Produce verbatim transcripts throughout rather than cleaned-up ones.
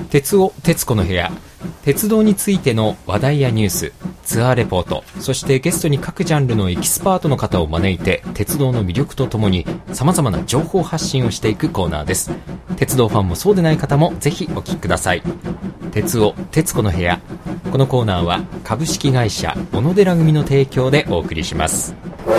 鉄尾鉄子の部屋、鉄道についての話題やニュース、ツアーレポート、そしてゲストに各ジャンルのエキスパートの方を招いて鉄道の魅力とともに様々な情報発信をしていくコーナーです。鉄道ファンもそうでない方もぜひお聞きください。鉄尾鉄子の部屋、このコーナーは株式会社小野寺組の提供でお送りします。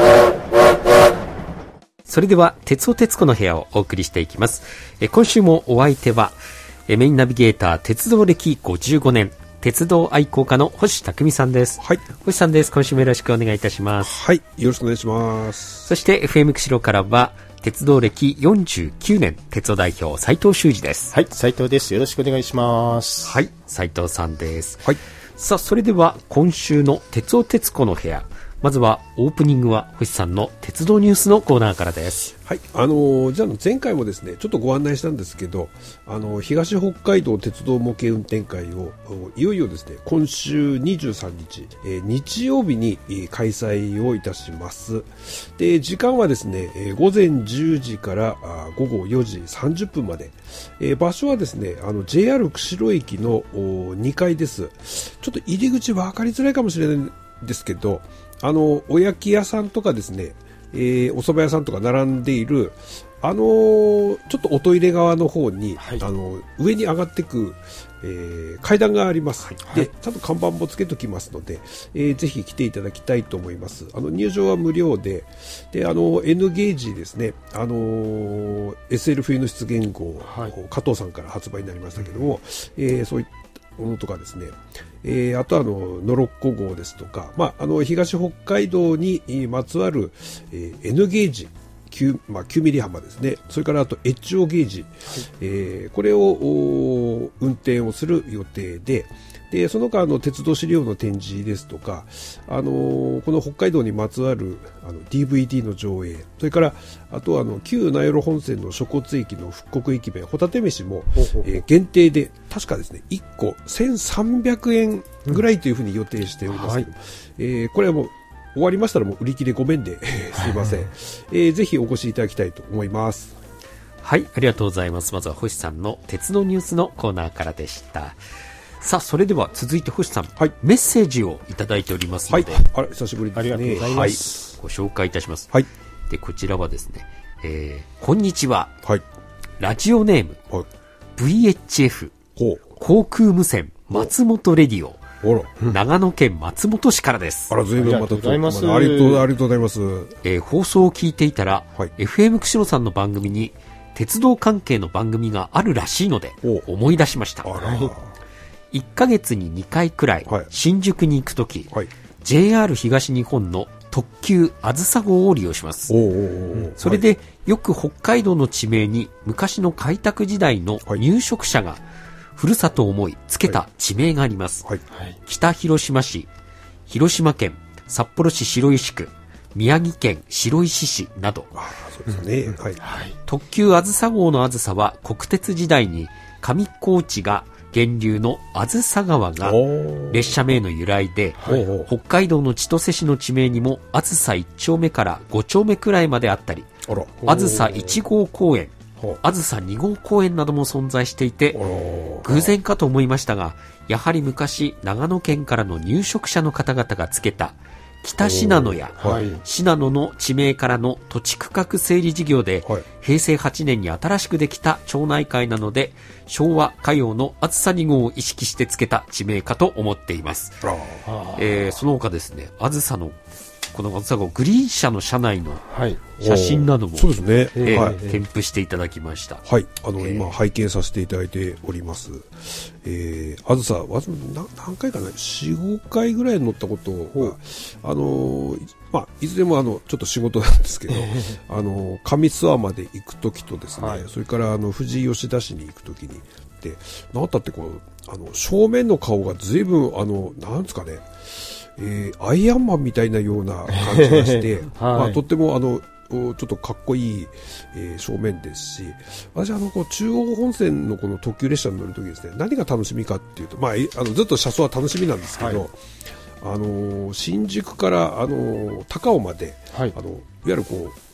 それでは鉄尾鉄子の部屋をお送りしていきます。え今週もお相手はメインナビゲーター鉄道歴ごじゅうごねん、鉄道愛好家の星匠さんです。 はい、 星さんです。今週もよろしくお願いいたします。 はい、よろしくお願いします。 そして エフエム 釧路からは鉄道歴よんじゅうきゅうねん、鉄道代表斉藤修二です。 はい、斉藤です。よろしくお願いします。 はい、斉藤さんです。 はい。 さあ、それでは今週の鉄尾鉄子の部屋、まずはオープニングは星さんの鉄道ニュースのコーナーからです。 はい、あのー、じゃあ前回もですねちょっとご案内したんですけど、あのー、東北海道鉄道模型運転会をいよいよですね今週にじゅうさんにち、えー、日曜日に、えー、開催をいたします。で時間はですね、えー、ごぜんじゅうじからあごごよじさんじゅっぷんまで、えー、場所はですねあの ジェイアール 釧路駅のにかいです。ちょっと入り口分かりづらいかもしれないんですけど、あのお焼き屋さんとかですね、えー、お蕎麦屋さんとか並んでいるあのー、ちょっとおトイレ側の方に、はい、あの上に上がっていく、えー、階段があります、はい、でちゃんと看板もつけておきますので、えー、ぜひ来ていただきたいと思います。あの入場は無料で、であの N ゲージですね、あのー、エスエル 冬の出現号、はい、加藤さんから発売になりましたけども、えー、そういったものとかですね、えー、あとあのノロッコ号ですとか、まあ、あの東北海道にまつわる、えー、N ゲージ 9,、まあ、きゅうミリ幅ですね、それからあと エイチオー ゲージ、はい、えー、これを運転をする予定で、でその他の鉄道資料の展示ですとか、あのー、この北海道にまつわるあの ディーブイディー の上映、それからあとはあの旧名寄本線の諸骨駅の復刻駅弁ホタテ飯も、えー、限定で確かですねいっこせんさんびゃくえんぐらいというふうに予定しておりますけど、うん、はい、えー、これはもう終わりましたらもう売り切れごめんですいません、えー、ぜひお越しいただきたいと思います。 はい、ありがとうございます。まずは星さんの鉄道ニュースのコーナーからでした。さあ、それでは続いて星さん、はい、メッセージをいただいておりますので、はい、 あら久しぶりですね。 ありがとうございます、 はい、ご紹介いたします、 はい、 でこちらはですね、えー、こんにちは、 はい、 ラジオネーム、はい、ブイエイチエフ 航空無線松本レディオ、長野県松本市からです。 あら、ずいぶんまたありがとうございます。ありがとうございます。 えー、放送を聞いていたら、はい、エフエム 釧路さんの番組に鉄道関係の番組があるらしいので思い出しました。 あら、 いっかげつににかいくらい、はい、新宿に行くとき、はい、ジェイアール 東日本の特急あずさ号を利用します。 おうおうおう、 それで、はい、よく北海道の地名に昔の開拓時代の入植者がふるさとを思いつけた地名があります、はいはい、北広島市、広島県札幌市白石区、宮城県白石市など。 あ、そうですね、はい、 特急あずさ号のあずさは国鉄時代に上高地が源流のあずさ川が列車名の由来で、北海道の千歳市の地名にもあずさいっ丁目からご丁目くらいまであったり、あずさいち号公園、あずさに号公園なども存在していて、偶然かと思いましたが、やはり昔長野県からの入植者の方々がつけた北信濃や、はい、信濃の地名からの土地区画整理事業で、はい、へいせいはちねんに新しくできた町内会なので、昭和歌謡のあずさに号を意識してつけた地名かと思っています。えー、その他ですね、あずさのこのあずさ号グリーン車の車内の写真なども、 そうですね、 えーはい、添付していただきました。 はい、あの、えー、今拝見させていただいております。えー、あずさわず何回かな、よん、ごかいぐらい乗ったことが、あのー、まあ、いずれもあのちょっと仕事なんですけど、あの上諏訪まで行くときとですね、はい、それからあの富士吉田市に行くときにで、なんだってこうあの正面の顔がずいぶんあのなんですかね、えー、アイアンマンみたいなような感じがして、はい、まあ、とってもあのちょっとかっこいい、えー、正面ですし、私あのこう中央本線のこの特急列車に乗るときですね、何が楽しみかっていうと、まあ、あのずっと車窓は楽しみなんですけど、はい、あの新宿からあの高尾まで、はい、あのいわゆるこう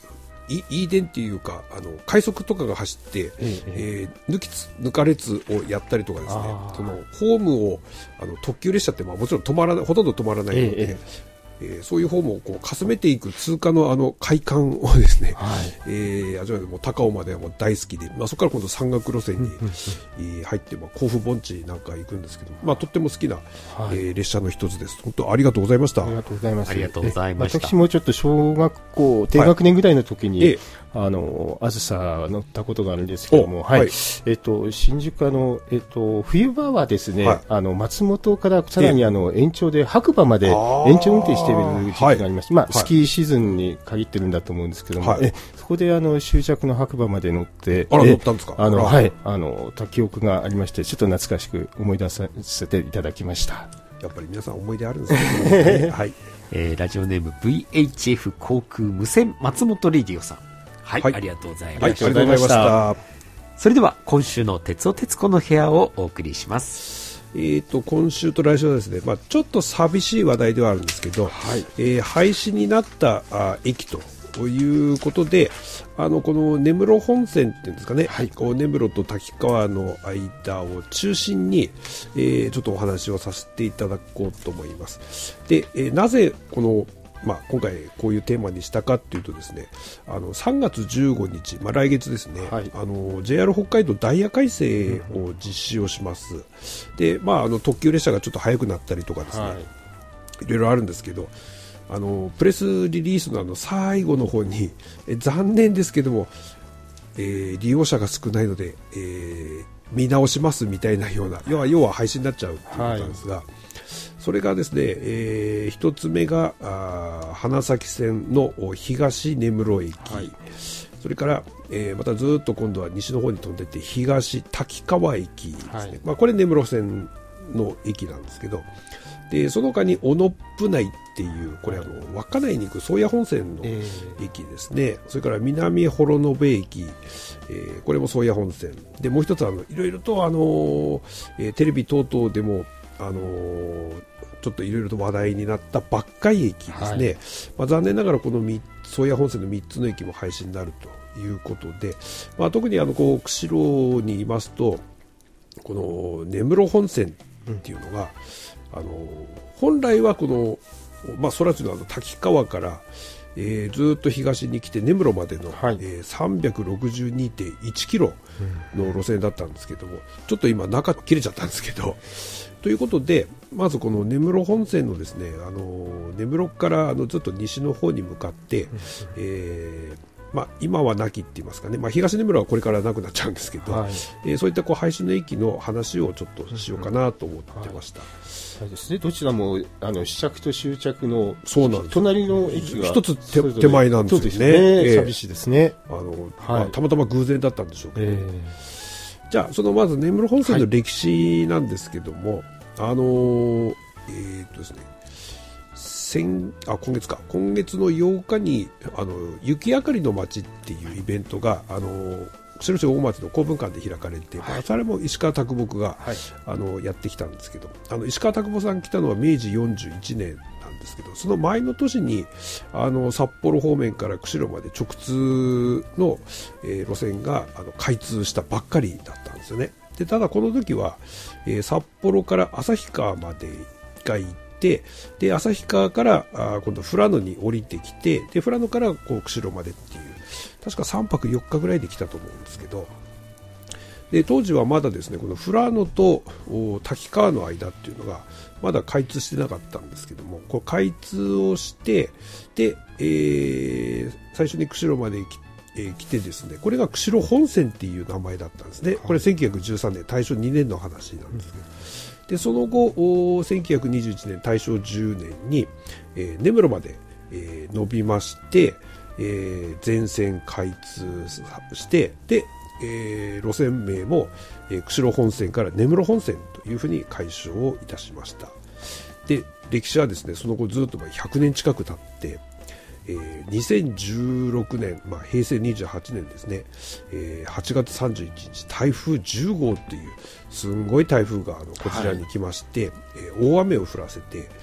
イーデンっていうかあの快速とかが走って、えええー、抜きつ抜かれつをやったりとかですね、そのホームをあの特急列車って、まあ、もちろん止まらないほとんど止まらないので、えええー、そういうホームをこうかすめていく通過のあの快感をですね、はい、えー、味わいでもう高尾まではもう大好きで、まあ、そこから今度山岳路線に、えー、入って、まあ、甲府盆地なんか行くんですけど、まあ、とっても好きな、はい、えー、列車の一つです。本当ありがとうございました。 ありがとうございます。 ありがとうございました。 私もちょっと小学校低学年ぐらいの時に、はい、あのあずさ乗ったことがあるんですけども、はい、はい、えっと新宿あのえっと冬場はですね、はい、あの松本からさらにあの延長で白馬まで延長運転している時期がありまして、まあ、はい、スキーシーズンに限ってるんだと思うんですけども、はい、えそこであの終着の白馬まで乗って、 あら乗ったんですか。 あのはいあのた記憶がありまして、ちょっと懐かしく思い出させていただきました。 やっぱり皆さん思い出あるんですね。はい、 えー、ラジオネーム ブイエイチエフ 航空無線松本レディオさん、はい、はい、ありがとうございました。 はい、ありがとうございました。 それでは今週の鉄尾鉄子の部屋をお送りします。 えー、と今週と来週はですね、まあ、ちょっと寂しい話題ではあるんですけど、はい、えー、廃止になったあ駅ということで、あのこの根室本線っていうんですかね、はい、こう根室と滝川の間を中心に、えー、ちょっとお話をさせていただこうと思います。で、えー、なぜこのまあ、今回こういうテーマにしたかというとですね、あのさんがつじゅうごにち、まあ、来月ですね、はい、あの ジェイアール 北海道ダイヤ改正を実施をします。で、まあ、あの特急列車がちょっと速くなったりとかですね、はい、いろいろあるんですけど、あのプレスリリースのあの最後の方にえ残念ですけども、えー、利用者が少ないので、えー、見直しますみたいなような、要は要は廃止になっちゃうということなんですが、はい、それがですね、えー、一つ目があ花咲線の東根室駅、はい、それから、えー、またずっと今度は西の方に飛んでって東滝川駅ですね、はい、まあ、これ根室線の駅なんですけど、でその他に小野っぷ内っていうこれあの稚内に行く宗谷本線の駅ですね、えー、それから南幌延駅、えー、これも宗谷本線で、もう一つあのいろいろとあの、えー、テレビ等々でもあのー、ちょっといろいろと話題になった抜海駅ですね、はい、まあ、残念ながらこの宗谷本線のみっつの駅も廃止になるということで、まあ、特にあのこう釧路にいますとこの根室本線っていうのが、うん、あの本来はこの、まあ、空知のあの滝川から、えー、ずっと東に来て根室までの、はい、えー、さんびゃくろくじゅうにてんいちキロの路線だったんですけども、ちょっと今中切れちゃったんですけど、ということでまずこの根室本線のですね、あの根室からあのずっと西の方に向かって、うん、えーまあ、今はなきって言いますかね、まあ、東根室はこれからなくなっちゃうんですけど、はい、えー、そういったこう廃止の駅の話をちょっとしようかなと思ってました。 はい、ですね、どちらもあの始着と終着の隣の駅が一つ 手, 手前なんですよね。 そうですね、えー、寂しいですね。 あの、はい、まあ、たまたま偶然だったんでしょうけど、えー、じゃあそのまず根室本線の歴史なんですけども、はい、あのー、えーっとですね先あ今月か今月のようかにあの雪あかりの街っていうイベントがあの釧路市大町の公文館で開かれて、はい、それも石川啄木が、はい、あのやってきたんですけど、あの石川啄木さん来たのはめいじよんじゅういちねんなんですけど、その前の年にあの札幌方面から釧路まで直通の、えー、路線があの開通したばっかりだったんですよね。でただこの時は、えー、札幌から旭川までが行ってで旭川からあ今度富良野に降りてきて、で富良野からこう釧路までっていう確かさんぱくよっかぐらいで来たと思うんですけど、で当時はまだですねこの富良野と滝川の間っていうのがまだ開通してなかったんですけども、こう開通をしてで、えー、最初に釧路まで来てえー、来てですね、これが釧路本線っていう名前だったんですね。これせんきゅうひゃくじゅうさんねん大正にねんの話なんですけど、でその後せんきゅうひゃくにじゅういちねん大正じゅうねんに、えー、根室まで、えー、伸びまして、えー、全線開通してで、えー、路線名も、えー、釧路本線から根室本線というふうに改称をいたしました。で歴史はですねその後ずっとひゃくねん近く経ってえー、にせんじゅうろくねん、まあ、へいせいにじゅうはちねんですね、えー、はちがつさんじゅういちにち台風じゅうごうというすんごい台風があのこちらに来まして、はい、えー、大雨を降らせて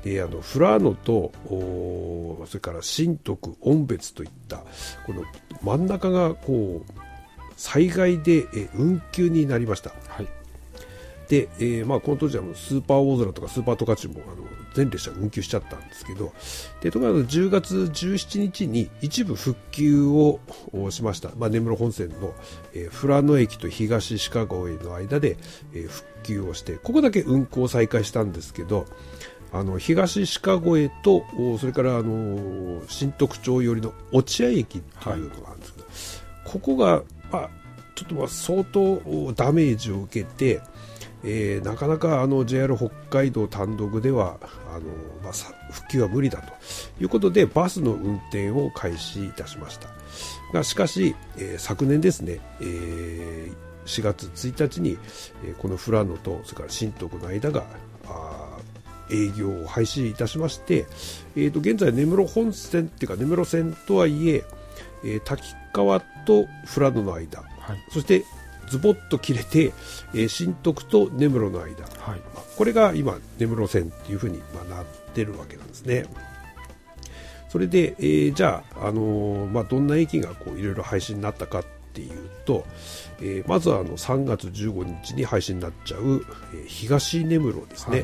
であの富良野とそれから新徳、恩別といったこの真ん中がこう災害でえ運休になりました。 はい、 で、えーまあ、この当時はスーパー大空とかスーパー十勝もあの全列車運休しちゃったんですけど、でところがじゅうがつじゅうしちにちに一部復旧をしました。まあ、根室本線の、えー、富良野駅と東鹿越の間で、えー、復旧をして、ここだけ運行再開したんですけど、あの東鹿越とそれからあの新徳町寄りの落合駅というのがあるんですけど、はい、ここが、まあ、ちょっとまあ相当ダメージを受けて、えー、なかなかあの ジェイアール 北海道単独ではあの、まあ、復旧は無理だということでバスの運転を開始いたしましたが、しかし、えー、昨年ですね、えー、しがつついたちに、えー、この富良野とそれから新徳の間があ営業を廃止いたしまして、えー、と現在根室本線っていうか根室線とはいええー、滝川と富良野の間、はい、そしてズボッと切れて、えー、新徳と根室の間、はい、まあ、これが今根室線っていうふうに、まあ、なってるわけなんですね。それで、えー、じゃあ、あのーまあ、どんな駅がこういろいろ廃止になったかっていうと、えー、まずはあのさんがつじゅうごにちに廃止になっちゃう、えー、東根室ですね。はい、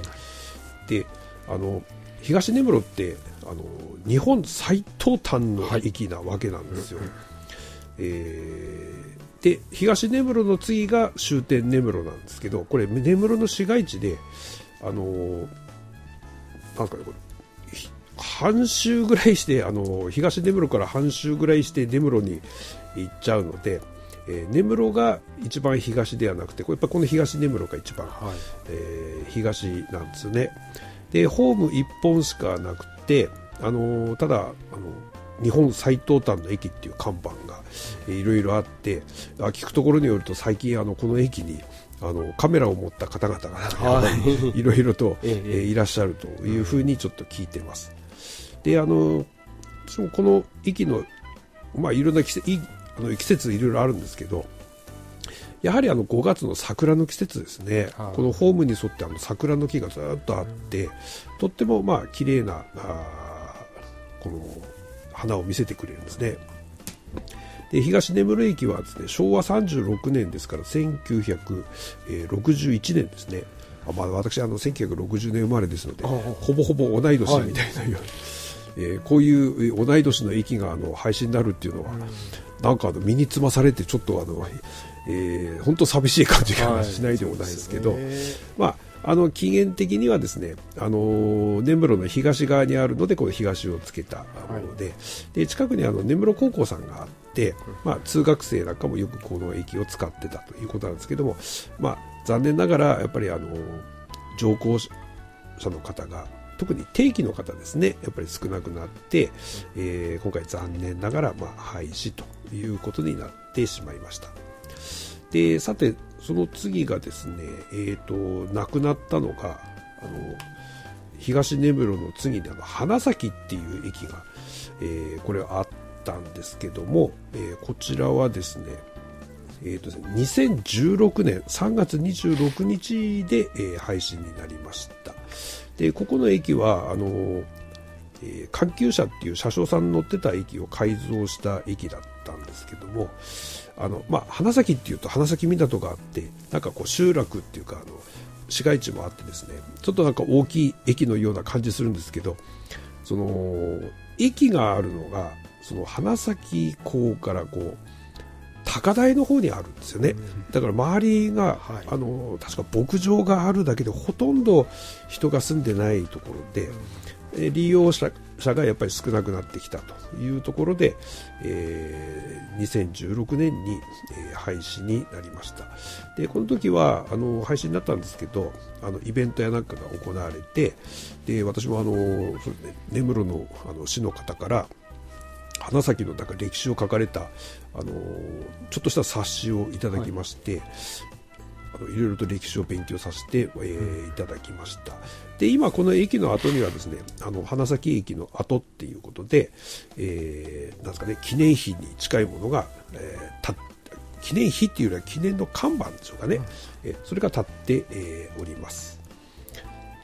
であの東根室ってあの日本最東端の駅なわけなんですよ。はい、えー、で東根室の次が終点根室なんですけど、これ根室の市街地であのなんかねこれ半周ぐらいしてあの東根室から半周ぐらいして根室に行っちゃうので、えー、根室が一番東ではなくて、これやっぱこの東根室が一番、はい、えー、東なんですよね。でホームいっぽんしかなくて、あのー、ただあの日本最東端の駅っていう看板が、えー、いろいろあって、あ聞くところによると最近あのこの駅にあのカメラを持った方々が、はい、いろいろと、えー、いらっしゃるというふうにちょっと聞いてます。であのこの駅の、まあ、いろんな季節、いあの季節いろいろあるんですけど、やはりあのごがつの桜の季節ですね。はい、このホームに沿ってあの桜の木がずっとあって、とってもまあ綺麗なあこの花を見せてくれるんですね。で東根室駅はですね、しょうわさんじゅうろくねんですからせんきゅうひゃくろくじゅういちねんですね。あ、まあ、私あのせんきゅうひゃくろくじゅうねん生まれですので、ほぼほぼ同い年みたいなように、はい、えー、こういう同い年の駅があの廃止になるっていうのは、うん、なんかあの身につまされてちょっとあの、えー、本当寂しい感じがしないでもないですけど、はい、まああの期限的にはですね、あの根室の東側にあるのでこの東をつけたもので、はい、で近くにあの根室高校さんがあって、まあ、通学生なんかもよくこの駅を使ってたということなんですけども、まあ、残念ながらやっぱりあの乗降者の方が特に定期の方ですね、やっぱり少なくなって、えー、今回残念ながらまあ廃止ということになってしまいました。でさてその次がですね、えーと、亡くなったのがあの東根室の次にあの花咲っていう駅が、えー、これはあったんですけども、えー、こちらはですね、えーとですね、にせんじゅうろくねんさんがつにじゅうろくにちで、えー、廃止になりました。でここの駅はあの、えー、環球車っていう車掌さん乗ってた駅を改造した駅だったんですけども、あの、まあ、花咲っていうと花咲港があって、なんかこう集落っていうかあの市街地もあってですね、ちょっとなんか大きい駅のような感じするんですけど、その駅があるのがその花咲港からこう高台の方にあるんですよね。だから周りが、はい、あの確か牧場があるだけでほとんど人が住んでないところで、うん、利用者がやっぱり少なくなってきたというところで、えー、にせんじゅうろくねんに、えー、廃止になりました。でこの時はあの廃止になったんですけど、あのイベントやなんかが行われて、で私もあのそれ、ね、根室の、あの市の方から花咲のなんか歴史を書かれたあのちょっとした冊子をいただきまして、はい、あのいろいろと歴史を勉強させて、えー、いただきました。で今この駅の後にはですね、あの花咲駅の後っていうことで、えー、なんですかね、記念碑に近いものが、えー、た記念碑っていうよりは記念の看板でしょうかね、うん、えー、それが立って、えー、おります。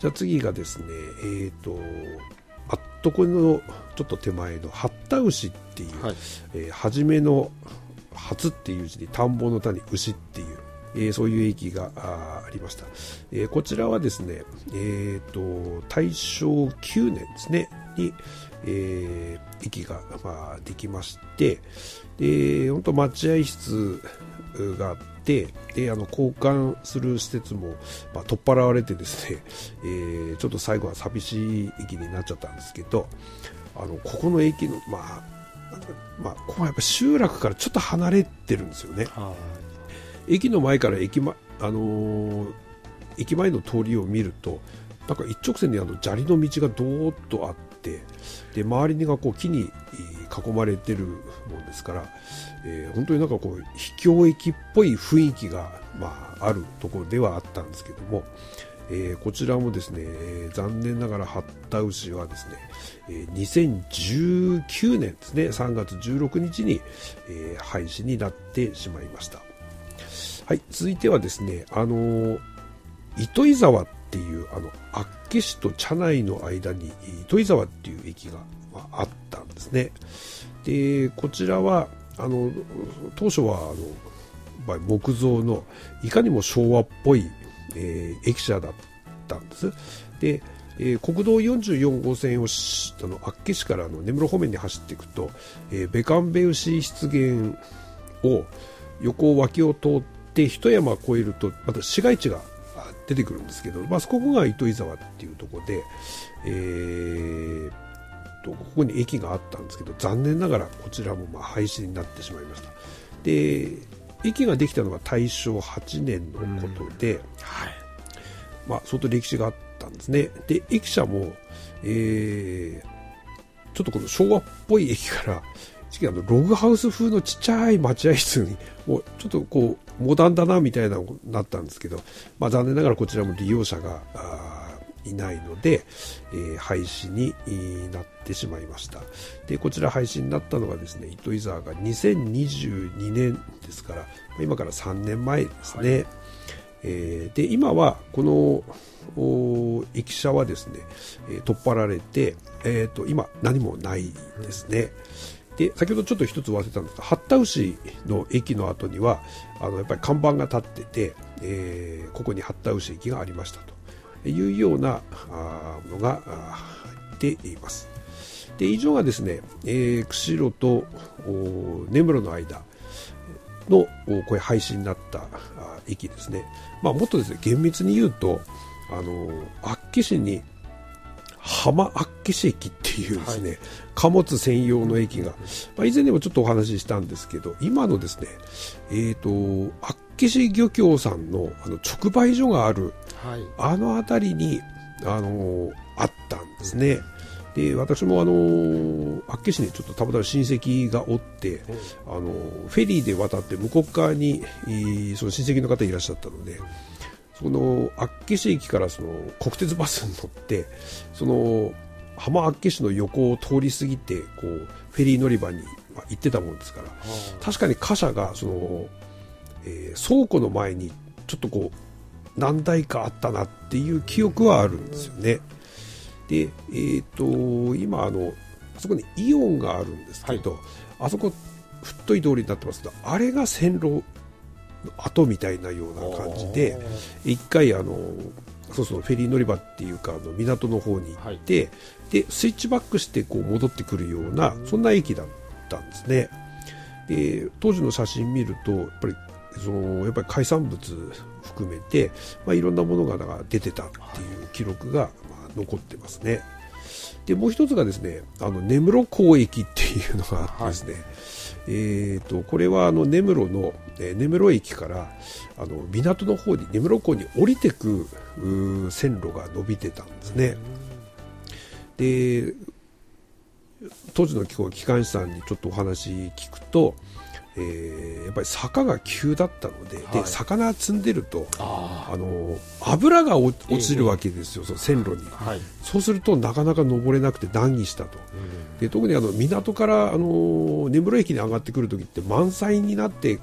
じゃあ次がですね、えーと、あっとこのちょっと手前の八田牛っていう、はい、えー、初めの初っていう字に田んぼの田に牛っていう、えー、そういう駅が あ, ありました。えー、こちらはですね、えーと、大正きゅうねんですねに、えー、駅が、まあ、できまして、で本当待合室があって、であの交換する施設も、まあ、取っ払われてですね、えー、ちょっと最後は寂しい駅になっちゃったんですけど、あのここの駅の、まあまあ、ここはやっぱ集落からちょっと離れてるんですよね。駅の前から駅前、あのー、駅前の通りを見ると、なんか一直線にあの砂利の道がどーっとあって、で周りにがこう木に囲まれてるもんですから、えー、本当になんかこう秘境駅っぽい雰囲気が、まあ、あるところではあったんですけども、えー、こちらもですね、えー、残念ながら八田牛はですね、えー、にせんじゅうきゅうねんですね、さんがつじゅうろくにちに、えー、廃止になってしまいました。はい、続いてはですね、あのー、糸魚沢っていうあの厚岸と茶内の間に糸魚沢っていう駅が、まあ、あったんですね。でこちらはあの当初はあの木造のいかにも昭和っぽい、えー、駅舎だったんです。で、えー、国道よんじゅうよん号線をあの厚岸からの根室方面に走っていくと、えー、ベカンベウシ湿原を横脇を通って一山越えるとまた市街地が出てくるんですけど、まあ、そこが糸魚沢っていうところで、えー、とここに駅があったんですけど、残念ながらこちらもまあ廃止になってしまいました。で駅ができたのが大正はちねんのことで、うん、はい、まあ、相当歴史があったんですね。で駅舎も、えー、ちょっとこの昭和っぽい駅からあのログハウス風のちっちゃい待合室にもうちょっとこうモダンだなみたいなのになったんですけど、まあ、残念ながらこちらも利用者がいないので、えー、廃止になってしまいました。でこちら廃止になったのがですね、糸魚沢がにせんにじゅうにねんですから、今からさんねんまえですね。はい、えー、で今はこの駅舎はですね、えー、取っ払われて、えー、と今何もないですね。で先ほどちょっと一つ忘れたんですが、八田牛の駅の後にはあのやっぱり看板が立ってて、えー、ここに八田牛駅がありましたというようなあものが入っています。で以上がですね、えー、釧路と根室の間のこれ廃止になった駅ですね。まあ、もっとですね厳密に言うと、あの厚岸に浜厚岸駅っていうですね、はい、貨物専用の駅が、まあ、以前にもちょっとお話ししたんですけど、今のですね、えーと、厚岸漁協さんの、あの直売所がある、はい、あの辺りに、あのー、あったんですね。で私もあのー、厚岸にちょっとたまたま親戚がおって、あのー、フェリーで渡って向こう側に、えー、その親戚の方いらっしゃったので、その厚岸駅からその国鉄バスに乗ってその浜厚岸の横を通り過ぎてこうフェリー乗り場に行ってたもんですから、確かに貨車がその、えー、倉庫の前にちょっとこう何台かあったなっていう記憶はあるんですよね。で、えー、と今あのあそこにイオンがあるんですけど、はい、あそこ太い通りになってますが、あれが線路後みたいなような感じで、一回あのそうそうフェリー乗り場っていうかあの港の方に行って、はい、でスイッチバックしてこう戻ってくるようなそんな駅だったんですね。で当時の写真見るとやっぱりそのやっぱり海産物含めて、まあ、いろんなものが出てたっていう記録が、まあ、残ってますね。でもう一つがですね、あの根室港駅っていうのがあってですね、はい、えー、とこれはあの根室の、えー、根室駅からあの港の方に根室港に降りてく線路が伸びてたんですね。で当時の機関士さんにちょっとお話聞くと、えー、やっぱり坂が急だったので、はい、で魚積んでるとああの油が落ちるわけですよ、えー、その線路に、はい、そうするとなかなか登れなくて難儀したと、うん、で特にあの港からあの根室駅に上がってくるときって満載になって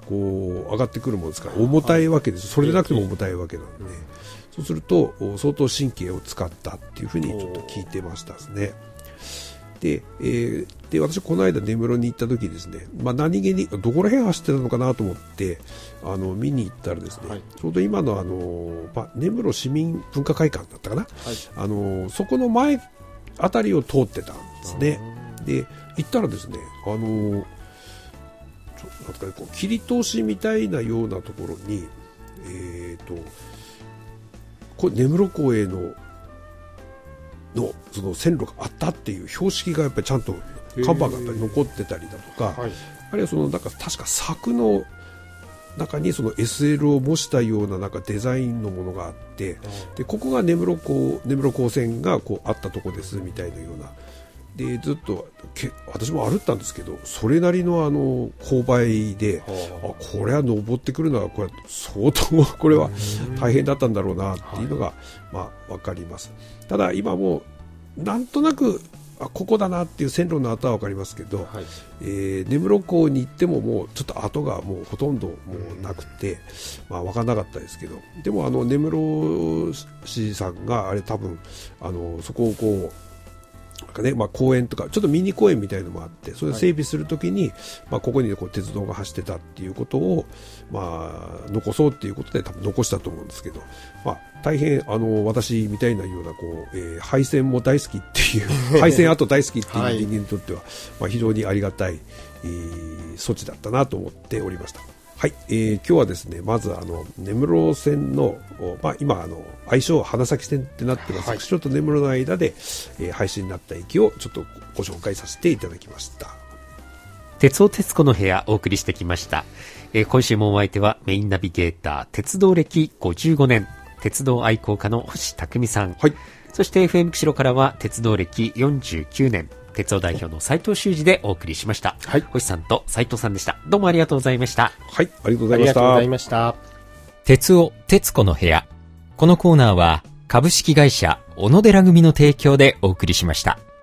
こう上がってくるものですから重たいわけです。それでなくても重たいわけなので、そうすると相当神経を使ったっていうふうにちょっと聞いてましたですね。で、えー、で私この間根室に行った時ですね、まあ、何気にどこら辺走ってたのかなと思ってあの見に行ったらですね、はい、ちょうど今のあの、まあ、根室市民文化会館だったかな、はい、あのそこの前あたりを通ってたんですね。で行ったらですね、あのちょなんか、ね、こう切り通しみたいなようなところに、えー、とこれ根室港へののその線路があったっていう標識がやっぱりちゃんと看板がやっぱり残ってたりだとか、はい、あるいはそのなんか確か柵の中にその エスエル を模したようななんかデザインのものがあって、でここが根室港根室港線がこうあったとこですみたいなようなでずっとけ私も歩ったんですけどそれなりのあの勾配で、あこれは登ってくるのはこれは相当これは大変だったんだろうなっていうのが、まあ、分かります。ただ今もなんとなくあここだなっていう線路の跡は分かりますけど、はい、えー、根室港に行ってももうちょっと跡がもうほとんどもうなくて、まあ、分からなかったですけど、でもあの根室市さんがあれ多分あのそこをこうなんかね、まあ、公園とかちょっとミニ公園みたいなのもあってそれを整備するときに、はい、まあ、ここにこう鉄道が走ってたっていうことを、まあ、残そうっていうことで多分残したと思うんですけど、まあ、大変あの私みたいなようなこう、えー、廃線も大好きっていう廃線跡大好きっていう人間にとっては、はい、まあ、非常にありがたい、えー、措置だったなと思っておりました。はい、えー、今日はですねまずあの根室線の、まあ、今あの愛称は花咲線ってなってます、はい、ちょっと根室の間で、えー、廃止になった駅をちょっとご紹介させていただきました。 鉄尾鉄子の部屋お送りしてきました、えー、今週もお相手はメインナビゲーター鉄道歴ごじゅうごねん鉄道愛好家の星匠さん、はい、そして エフエム 釧路からは鉄道歴よんじゅうきゅうねん鉄道代表の斉藤修二でお送りしました、はい、星さんと斉藤さんでした。どうもありがとうございました。 はい、ありがとうございました。ありがとうございました。 鉄尾鉄子の部屋、このコーナーは株式会社小野寺組の提供でお送りしました。